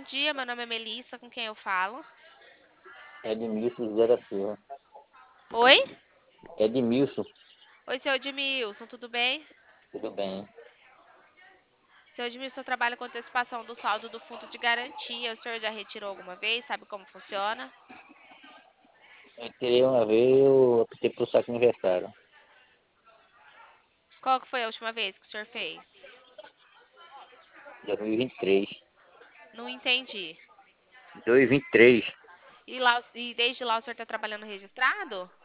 dia, meu nome é Melissa, com quem eu falo? Edmilson José da Silva. Oi? Edmilson, Oi, seu Edmilson, tudo bem? tudo bem. Seu Edmilson, eu trabalho com antecipação do saldo do fundo de garantia. O senhor já retirou alguma vez? Sabe como funciona? Eu tirei uma vez, eu optei pro saque aniversário. Qual que foi a última vez que o senhor fez? 2023. Não entendi. 2023. E desde lá o senhor está trabalhando registrado?